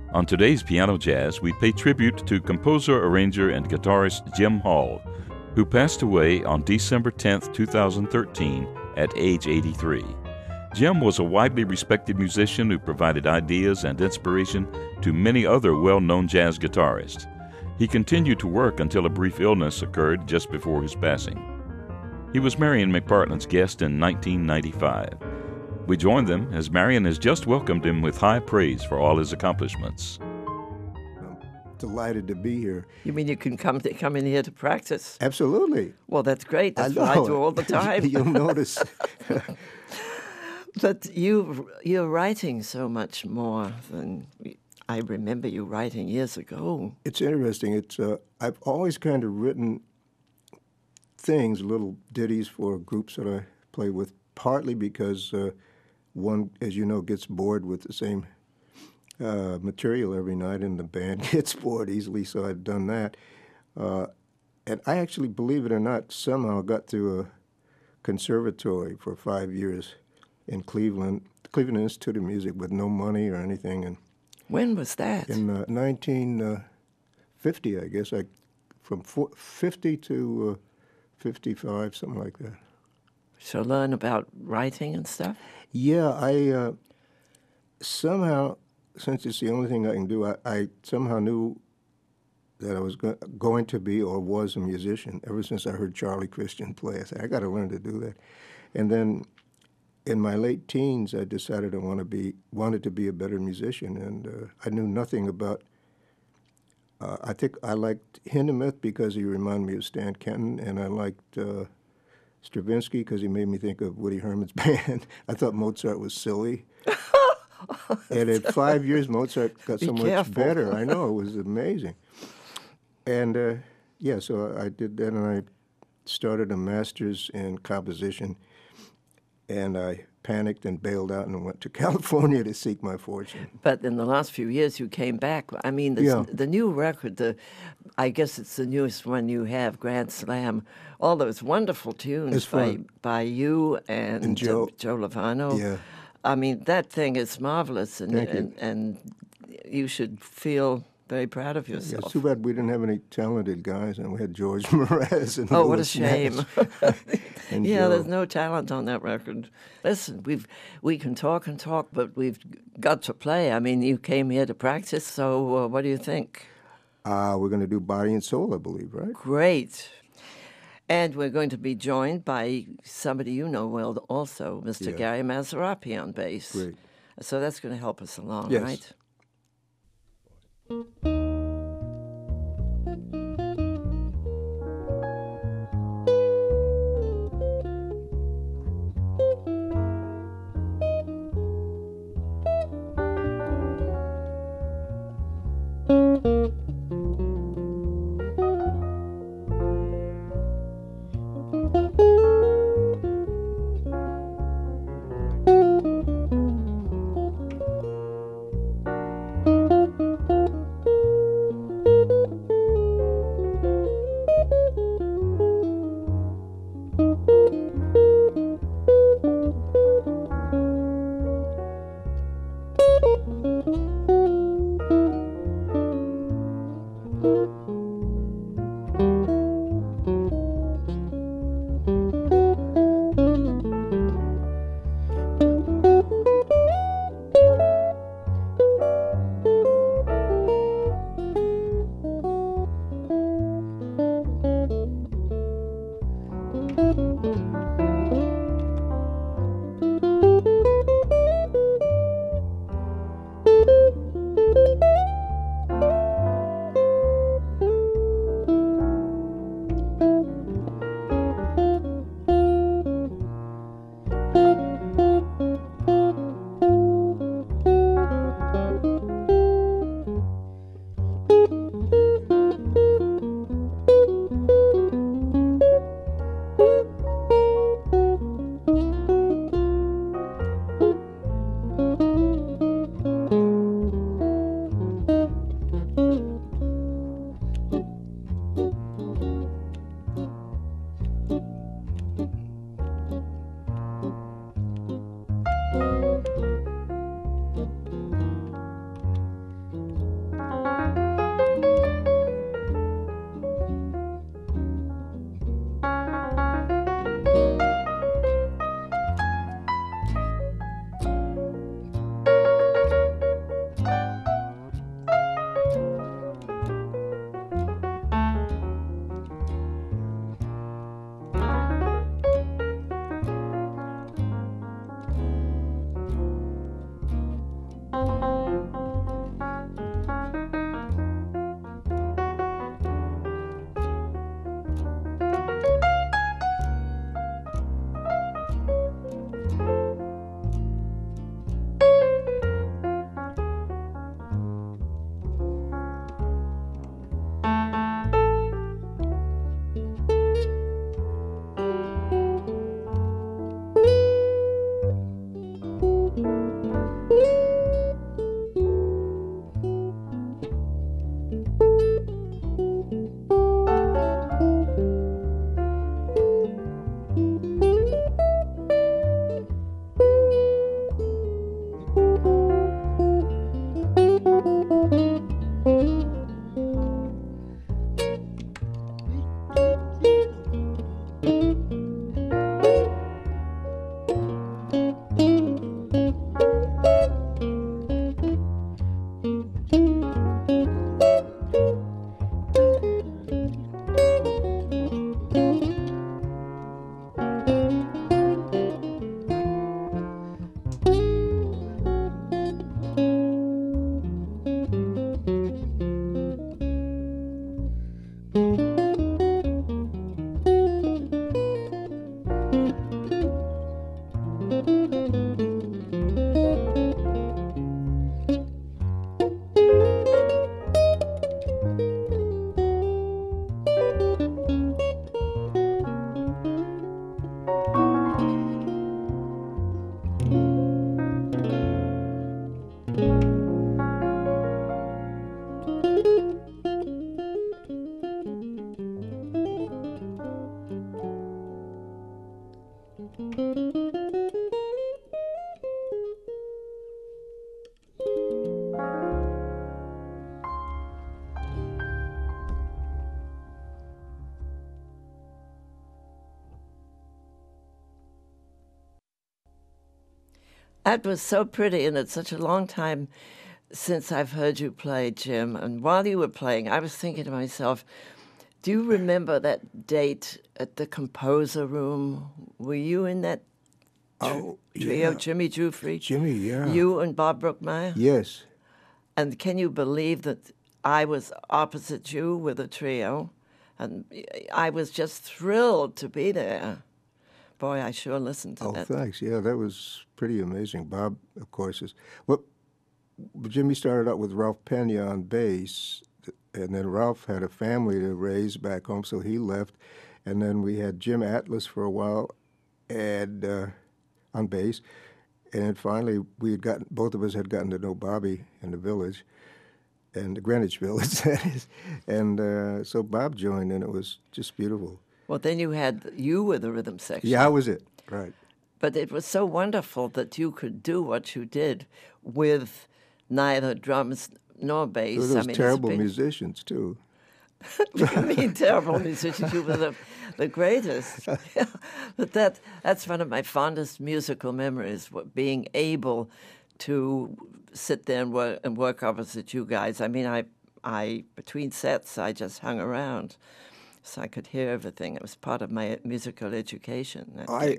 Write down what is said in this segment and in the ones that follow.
On today's Piano Jazz, we pay tribute to composer, arranger, and guitarist Jim Hall, who passed away on December 10, 2013, at age 83. Jim was a widely respected musician who provided ideas and inspiration to many other well-known jazz guitarists. He continued to work until a brief illness occurred just before his passing. He was Marion McPartland's guest in 1995. We joined them as Marion has just welcomed him with high praise for all his accomplishments. I'm delighted to be here. You mean you can come in here to practice? Absolutely. Well, that's great. That's what I do all the time. You'll notice. But you're writing so much more than I remember you writing years ago. It's interesting. I've always kind of written things, little ditties for groups that I play with, partly because one, as you know, gets bored with the same material every night, and the band gets bored easily, so I've done that. And I actually, believe it or not, somehow got to a conservatory for 5 years in Cleveland, the Cleveland Institute of Music, with no money or anything. And when was that? In 1950, I guess. From 50 to 55, something like that. So learn about writing and stuff? Yeah, I somehow, since it's the only thing I can do, I somehow knew that I was going to be or was a musician ever since I heard Charlie Christian play. I said, I got to learn to do that. And then in my late teens, I decided I wanted to be a better musician, and I knew nothing about. I think I liked Hindemith because he reminded me of Stan Kenton, and I liked Stravinsky because he made me think of Woody Herman's band. I thought Mozart was silly. And in 5 years, Mozart got so much better. I know, it was amazing. And so I did that, and I started a master's in composition, and I panicked and bailed out and went to California to seek my fortune. But in the last few years, you came back. I mean, the new record, I guess it's the newest one you have, Grand Slam, all those wonderful tunes by you and Joe Lovano. Yeah. I mean, that thing is marvelous, and you should feel very proud of yourself. Yeah, it's too bad we didn't have any talented guys, and we had George Mraz and oh, what a shame! And yeah, Joe. There's no talent on that record. Listen, we can talk and talk, but we've got to play. I mean, you came here to practice, so what do you think? We're going to do Body and Soul, I believe, right? Great. And we're going to be joined by somebody you know well also, Mr. Gary Mazarapi on bass. Great. So that's going to help us along, yes. right? That was so pretty, and it's such a long time since I've heard you play, Jim. And while you were playing, I was thinking to myself, do you remember that date at the Composer Room? Were you in that trio, yeah. Jimmy Giuffre? Jimmy, yeah. You and Bob Brookmeyer? Yes. And can you believe that I was opposite you with a trio? And I was just thrilled to be there. Boy, I sure listened to that. Oh, thanks. Yeah, that was pretty amazing. Bob, of course, is... Well, Jimmy started out with Ralph Pena on bass, and then Ralph had a family to raise back home, so he left. And then we had Jim Atlas for a while and on bass. And then finally, both of us had gotten to know Bobby in the Village, and the Greenwich Village, that is. And so Bob joined, and it was just beautiful. Well, then you were the rhythm section. Yeah, I was it, right. But it was so wonderful that you could do what you did with neither drums nor bass. Those terrible musicians, too. What do you mean terrible musicians? You were the greatest. But that's one of my fondest musical memories, being able to sit there and work opposite you guys. I mean, I between sets, I just hung around. So I could hear everything. It was part of my musical education.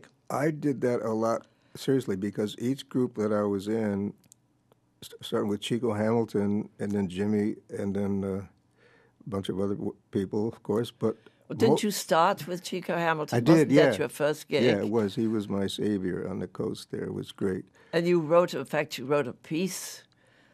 I did that a lot, seriously, because each group that I was in, starting with Chico Hamilton and then Jimmy and then a bunch of other people, of course. But didn't you start with Chico Hamilton? I did, Wasn't yeah. that your first gig? Yeah, it was. He was my savior on the coast there. It was great. And you wrote a piece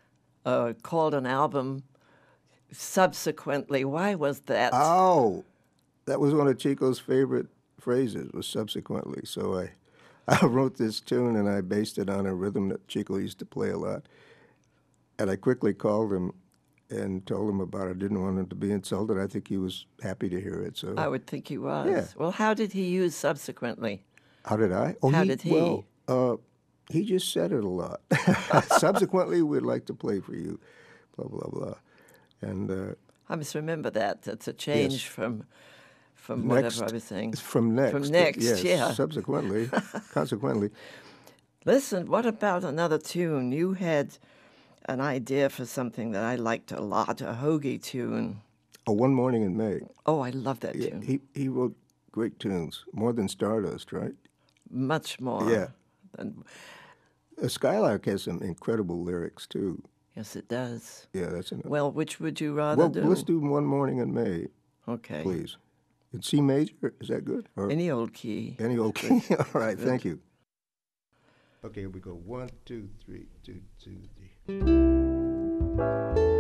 called an album subsequently. Why was that? Oh, that was one of Chico's favorite phrases, was subsequently. So I wrote this tune, and I based it on a rhythm that Chico used to play a lot. And I quickly called him and told him about it. I didn't want him to be insulted. I think he was happy to hear it. So I would think he was. Yeah. Well, how did he use subsequently? How did I? Oh, how did he? Well, he just said it a lot. Subsequently, we'd like to play for you, blah, blah, blah. And I must remember that. That's a change yes. from next, whatever I was saying. From next. From next, yes, yeah. Subsequently, consequently. Listen, what about another tune? You had an idea for something that I liked a lot, a Hoagie tune. Oh, One Morning in May. Oh, I love that tune. He wrote great tunes, more than Stardust, right? Much more. Yeah. Skylark has some incredible lyrics, too. Yes, it does. Yeah, that's enough. Well, which would you rather do? Well, let's do One Morning in May. Okay. Please. In C major, is that good? Or any old key. Any old key. All right, thank you. Okay, here we go. 1, 2, 3, 2, 2, 3.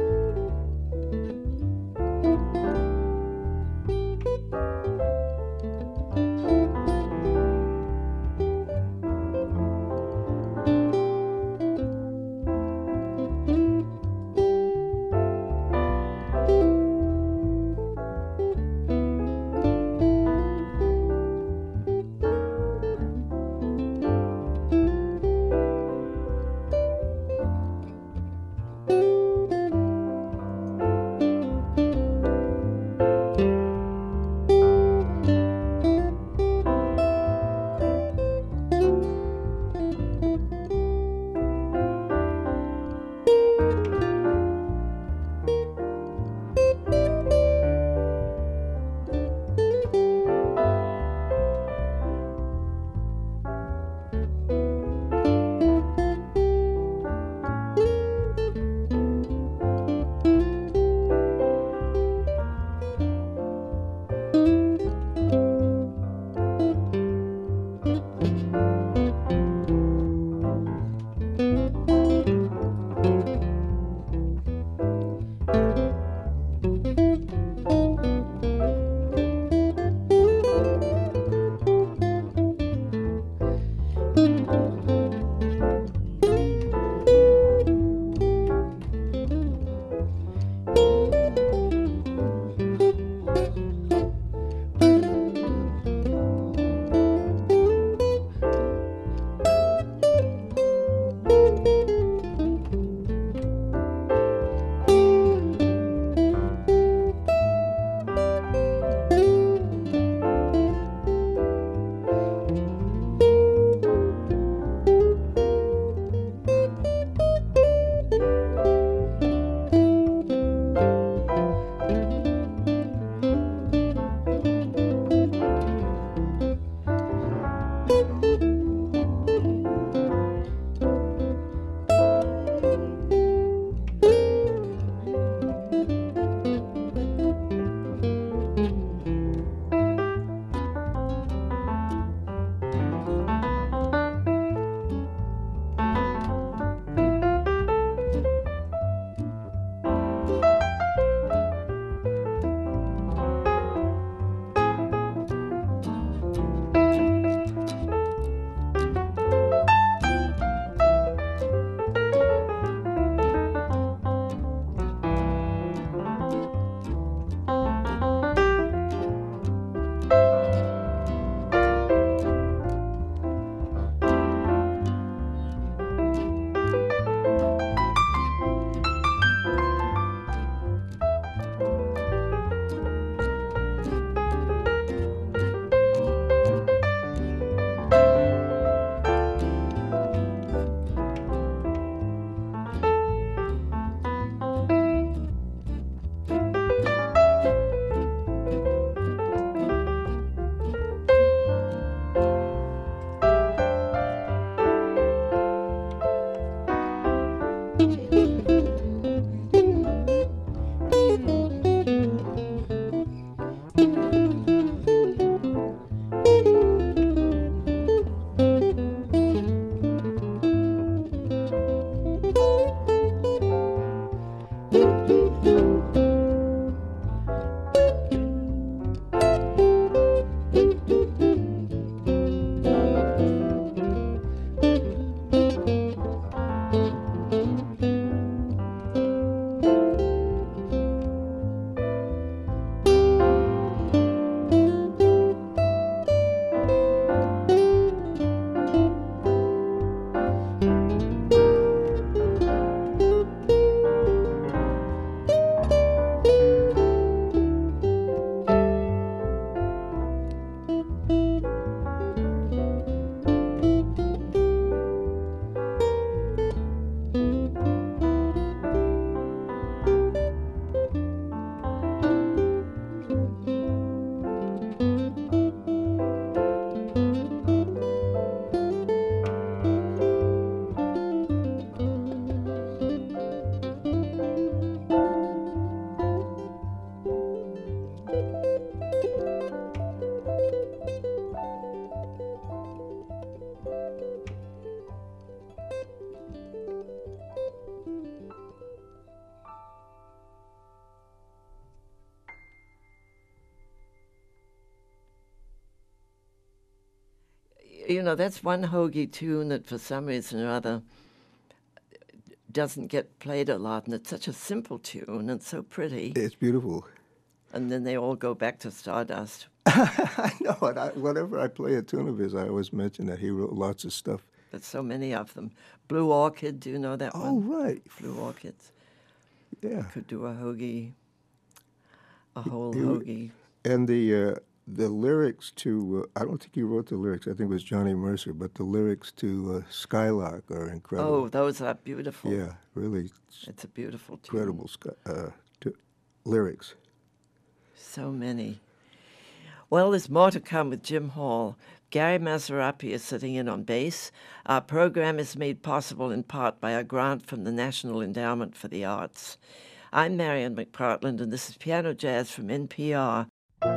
You know, that's one Hoagie tune that for some reason or other doesn't get played a lot, and it's such a simple tune and so pretty. It's beautiful. And then they all go back to Stardust. I know it. Whenever I play a tune of his, I always mention that he wrote lots of stuff. There's so many of them. Blue Orchid, do you know that one? Oh, right. Blue Orchids. Yeah. Could do a Hoagie, a whole Hoagie. And the lyrics to, I don't think he wrote the lyrics, I think it was Johnny Mercer, but the lyrics to Skylark are incredible. Oh, those are beautiful. Yeah, really. It's a beautiful tune. Incredible lyrics. So many. Well, there's more to come with Jim Hall. Gary Mazarapi is sitting in on bass. Our program is made possible in part by a grant from the National Endowment for the Arts. I'm Marian McPartland, and this is Piano Jazz from NPR.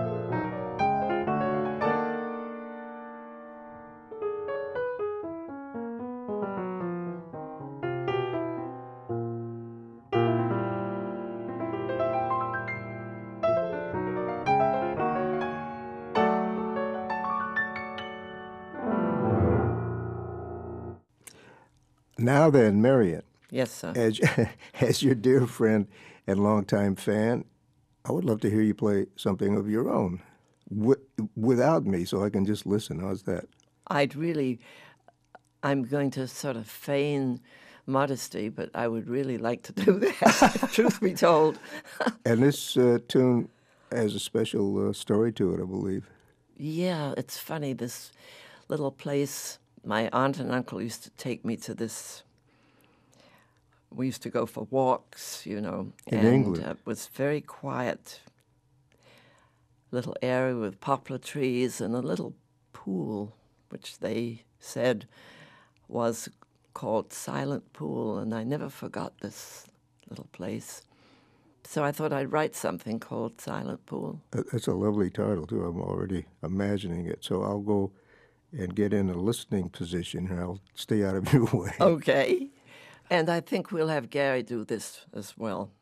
Now then, Marian. Yes, sir. As your dear friend and longtime fan, I would love to hear you play something of your own without me so I can just listen. How's that? I'm going to sort of feign modesty, but I would really like to do that, truth be told. And this tune has a special story to it, I believe. Yeah, it's funny. This little place, my aunt and uncle used to take me to this. We used to go for walks, you know. In England. It was very quiet. Little area with poplar trees and a little pool, which they said was called Silent Pool, and I never forgot this little place. So I thought I'd write something called Silent Pool. That's a lovely title, too. I'm already imagining it. So I'll go and get in a listening position, and I'll stay out of your way. Okay. And I think we'll have Gary do this as well.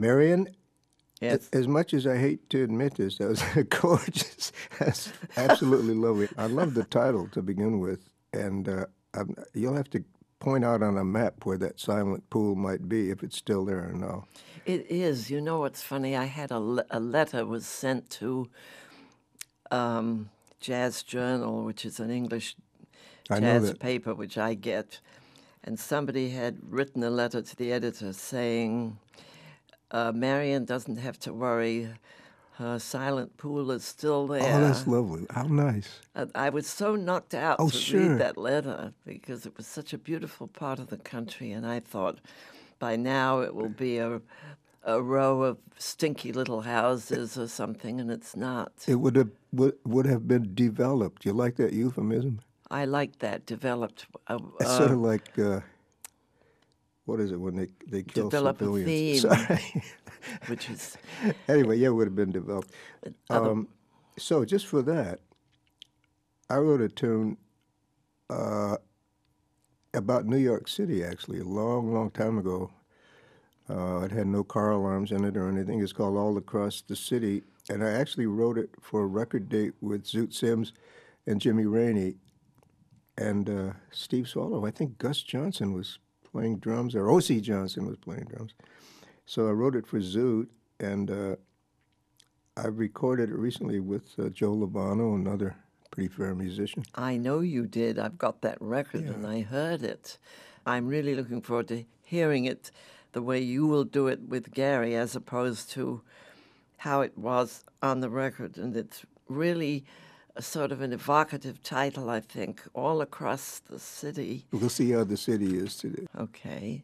Marion, Yes. as much as I hate to admit this, that was gorgeous. That's absolutely lovely. I love the title to begin with, and you'll have to point out on a map where that silent pool might be, if it's still there or no. It is. You know what's funny? I had a letter was sent to Jazz Journal, which is an English jazz paper, which I get. And somebody had written a letter to the editor saying, Marion doesn't have to worry. Her silent pool is still there. Oh, that's lovely. How nice. I was so knocked out to read that letter because it was such a beautiful part of the country, and I thought by now it will be a row of stinky little houses or something, and it's not. It would have been developed. You like that euphemism? I like that, developed. It's sort of like, what is it when they kill develop civilians? A theme, which is... Anyway, yeah, it would have been developed. So just for that, I wrote a tune about New York City, actually, a long, long time ago. It had no car alarms in it or anything. It's called All Across the City, and I actually wrote it for a record date with Zoot Sims and Jimmy Rainey and Steve Swallow. I think Gus Johnson was playing drums, or O.C. Johnson was playing drums. So I wrote it for Zoot, and I recorded it recently with Joe Lovano, another pretty fair musician. I know you did. I've got that record, and I heard it. I'm really looking forward to hearing it the way you will do it with Gary, as opposed to how it was on the record. And it's really a sort of an evocative title, I think, All Across the City. We'll see how the city is today. Okay.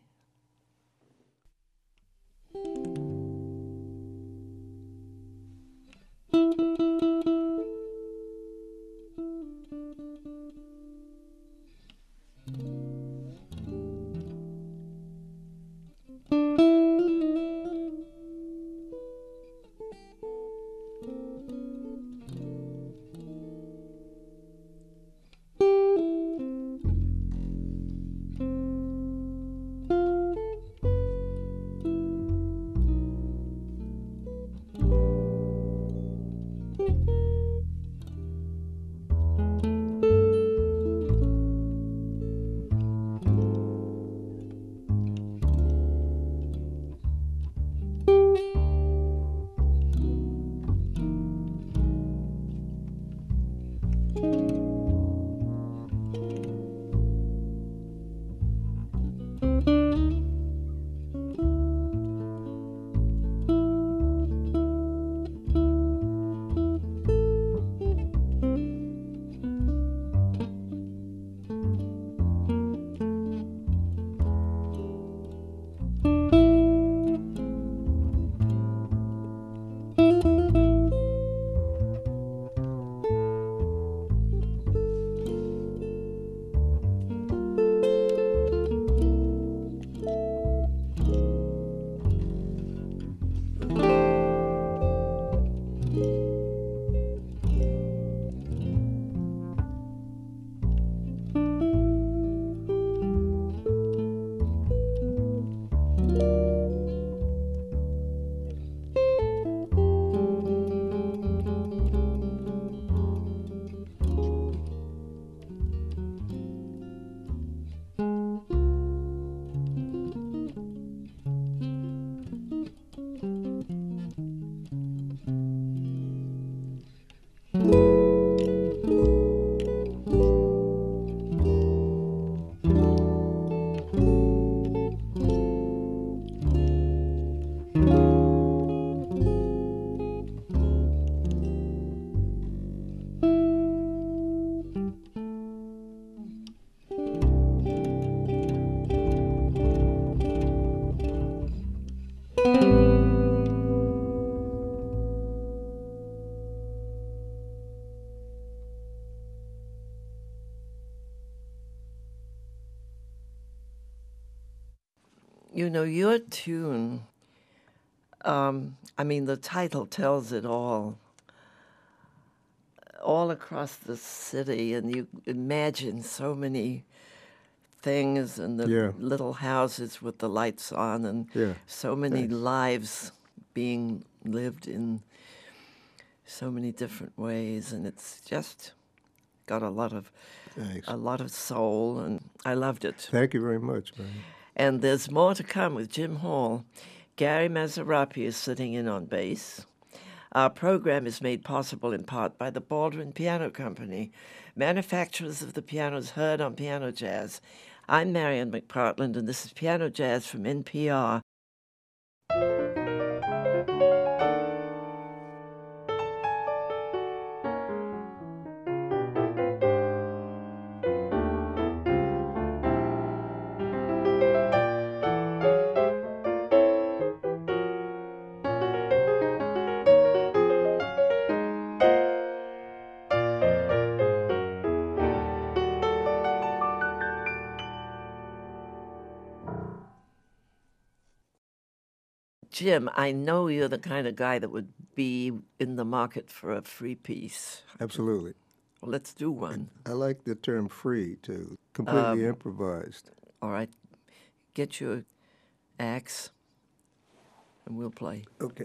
You know, your tune, I mean, the title tells it all across the city, and you imagine so many things and the little houses with the lights on and so many lives being lived in so many different ways, and it's just got a lot of soul, and I loved it. Thank you very much, man. And there's more to come with Jim Hall. Gary Mazzarapi is sitting in on bass. Our program is made possible in part by the Baldwin Piano Company, manufacturers of the pianos heard on Piano Jazz. I'm Marian McPartland, and this is Piano Jazz from NPR. Jim, I know you're the kind of guy that would be in the market for a free piece. Absolutely. Well, let's do one. I like the term free, too. Completely improvised. All right. Get your axe, and we'll play. Okay.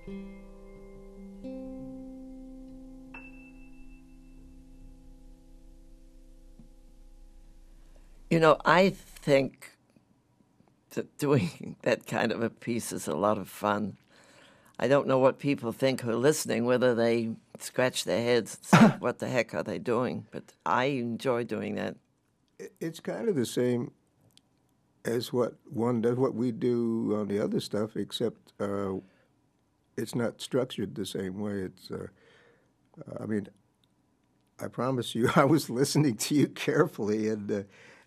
You know, I think that doing that kind of a piece is a lot of fun. I don't know what people think who are listening, whether they scratch their heads and say, what the heck are they doing? But I enjoy doing that. It's kind of the same as what one does, what we do on the other stuff, except it's not structured the same way. It's, I mean, I promise you, I was listening to you carefully and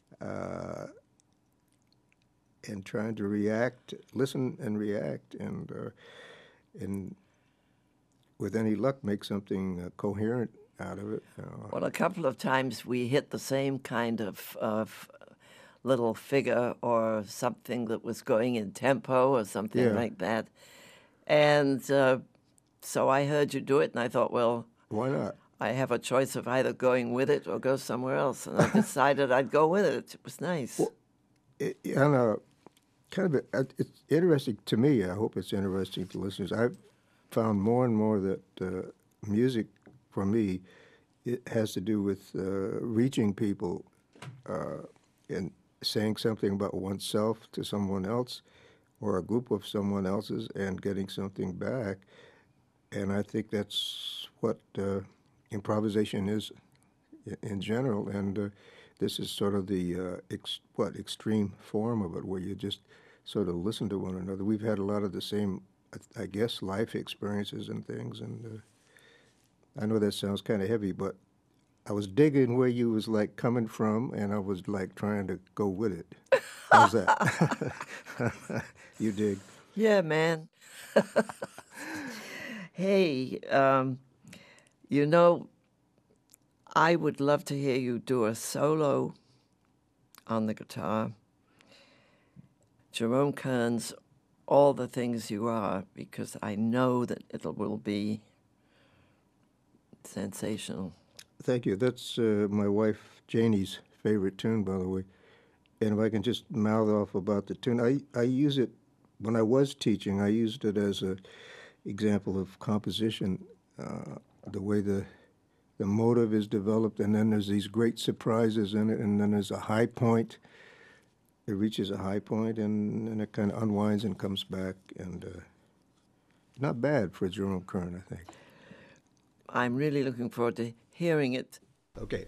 trying to listen and react, and with any luck, make something coherent out of it. Well, a couple of times we hit the same kind of little figure or something that was going in tempo or something like that. And so I heard you do it, and I thought, well, why not? I have a choice of either going with it or go somewhere else. And I decided I'd go with it. It was nice. Well, it's interesting to me. I hope it's interesting to listeners. I've found more and more that music, for me, it has to do with reaching people and saying something about oneself to someone else or a group of someone else's and getting something back. And I think that's what improvisation is in general. And this is sort of the extreme form of it, where you just sort of listen to one another. We've had a lot of the same, I guess, life experiences and things. And I know that sounds kind of heavy, but I was digging where you was like coming from, and I was like trying to go with it. How's that? You dig? Yeah, man. Hey, you know, I would love to hear you do a solo on the guitar. Jerome Kern's All the Things You Are, because I know that it will be sensational. Thank you. That's my wife Janie's favorite tune, by the way. And if I can just mouth off about the tune, I use it when I was teaching. I used it as an example of composition, the way the motive is developed, and then there's these great surprises in it, and then there's a high point. It reaches a high point, and then it kind of unwinds and comes back, and not bad for Jerome Kern, I think. I'm really looking forward to hearing it. Okay.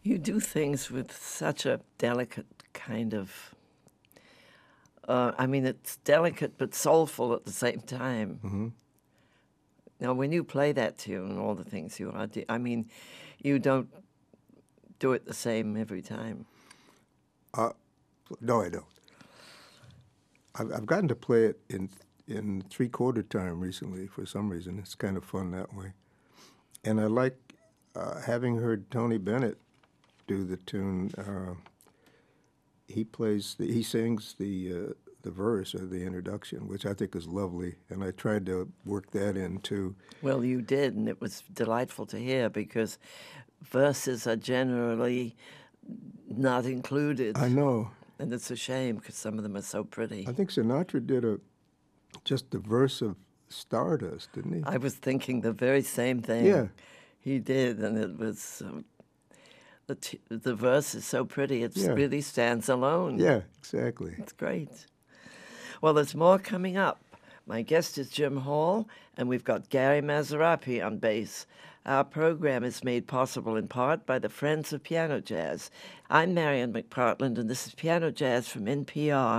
You do things with such a delicate kind of... it's delicate but soulful at the same time. Mm-hmm. Now, when you play that tune, all the things you are... you don't do it the same every time. No, I don't. I've gotten to play it in three-quarter time recently for some reason. It's kind of fun that way. And I like having heard Tony Bennett do the tune. He sings the verse or the introduction, which I think is lovely, and I tried to work that in too. Well, you did, and it was delightful to hear because verses are generally not included. I know. And it's a shame because some of them are so pretty. I think Sinatra did just the verse of Stardust, didn't he? I was thinking the very same thing. Yeah. He did, and it was... the verse is so pretty, it really stands alone. Yeah, exactly. It's great. Well, there's more coming up. My guest is Jim Hall, and we've got Gary Mazarapi on bass. Our program is made possible in part by the Friends of Piano Jazz. I'm Marian McPartland, and this is Piano Jazz from NPR.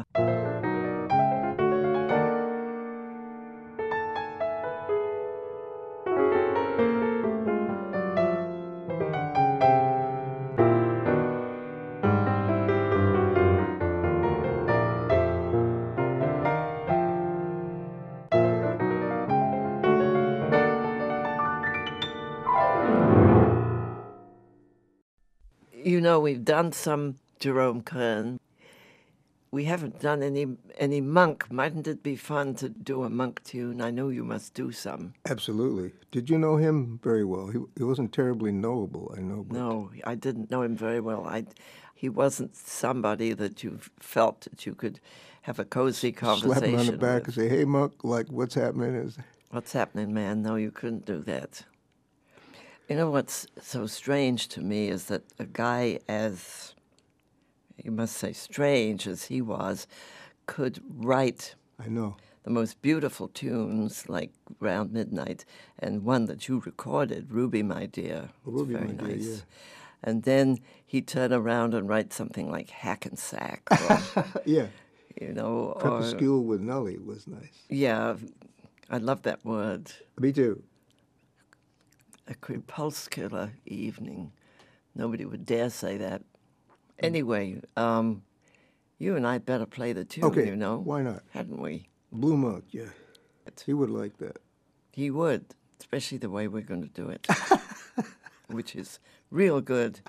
You know, we've done some Jerome Kern. We haven't done any Monk. Mightn't it be fun to do a Monk tune? I know you must do some. Absolutely. Did you know him very well? He wasn't terribly knowable, I know. But... No, I didn't know him very well. He wasn't somebody that you felt that you could have a cozy conversation slap him on the back with. And say, hey, Monk, like, what's happening? What's happening, man? No, you couldn't do that. You know what's so strange to me is that a guy as, you must say, strange as he was, could write I know. the most beautiful tunes like Round Midnight, and one that you recorded, Ruby, My Dear. Ruby, very My nice. Dear, yeah. And then he'd turn around and write something like Hackensack. Or, yeah. You know, Crepuscule with Nelly was nice. Yeah, I love that word. Me too. A crepuscular evening. Nobody would dare say that. Anyway, you and I better play the tune, okay, you know. Why not? Hadn't we? Blue Monk, yeah. He would like that. He would, especially the way we're going to do it, which is real good.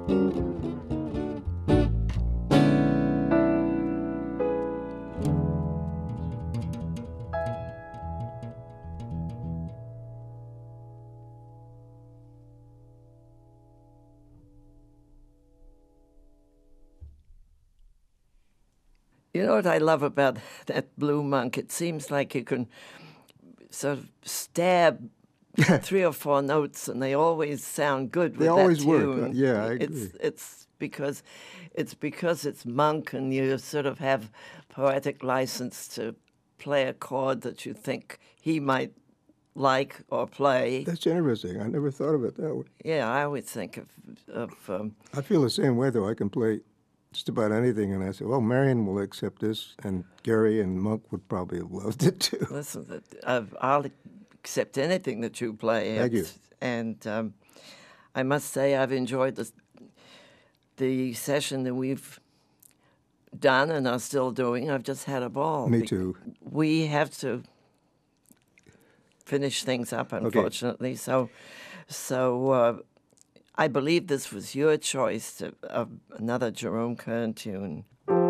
You know what I love about that Blue Monk? It seems like you can sort of stab 3 or 4 notes, and they always sound good with that tune. They always work. Yeah, I agree. It's because it's Monk, and you sort of have poetic license to play a chord that you think he might like or play. That's interesting. I never thought of it that way. Yeah, I always think of I feel the same way, though. I can play just about anything, and I say, well, Marion will accept this, and Gary and Monk would probably have loved it, too. Listen, I'll accept anything that you play. Thank you. And I must say I've enjoyed the session that we've done and are still doing. I've just had a ball. Me too. We have to finish things up, unfortunately. Okay. So I believe this was your choice of another Jerome Kern tune.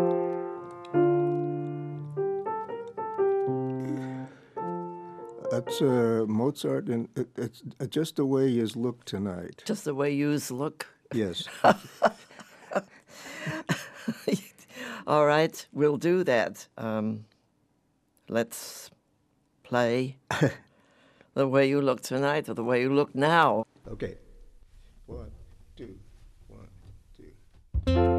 That's Mozart, and it's just the way yous look tonight. Just the way yous look? Yes. All right, we'll do that. Let's play The Way You Look Tonight or The Way You Look Now. Okay. 1, 2, 1, 2.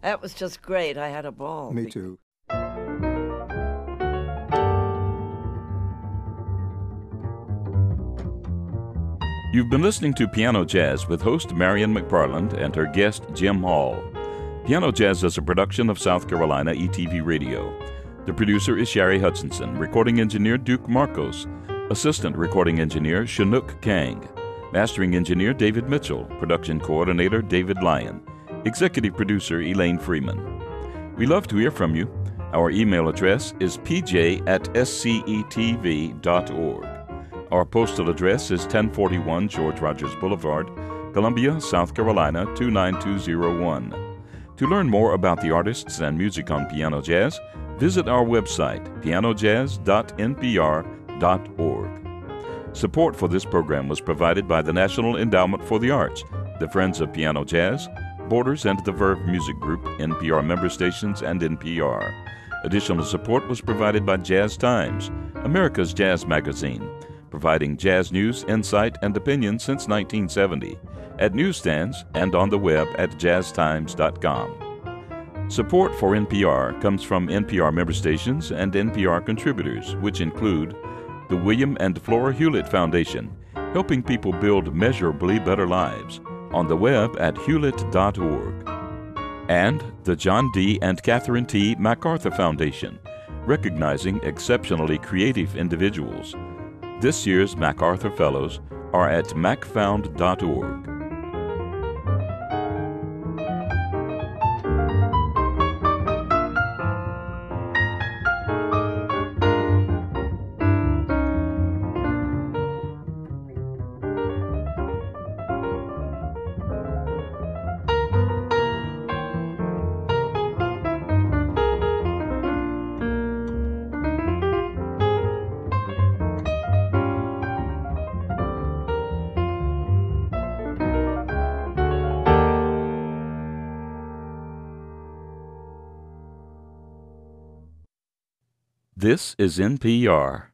That was just great. I had a ball. Me too. You've been listening to Piano Jazz with host Marian McParland and her guest Jim Hall. Piano Jazz is a production of South Carolina ETV Radio. The producer is Sherry Hutchinson, recording engineer Duke Marcos, assistant recording engineer Chinook Kang, mastering engineer David Mitchell, production coordinator David Lyon, executive producer Elaine Freeman. We love to hear from you. Our email address is pj@scetv.org. Our postal address is 1041 George Rogers Boulevard, Columbia, South Carolina 29201. To learn more about the artists and music on Piano Jazz, visit our website, pianojazz.npr.org. Support for this program was provided by the National Endowment for the Arts, the Friends of Piano Jazz, Borders, and the Verve Music Group, NPR member stations, and NPR. Additional support was provided by Jazz Times, America's jazz magazine, providing jazz news, insight, and opinion since 1970, at newsstands and on the web at jazztimes.com. Support for NPR comes from NPR member stations and NPR contributors, which include the William and Flora Hewlett Foundation, helping people build measurably better lives, on the web at hewlett.org, and the John D. and Catherine T. MacArthur Foundation, recognizing exceptionally creative individuals. This year's MacArthur Fellows are at macfound.org. This is NPR.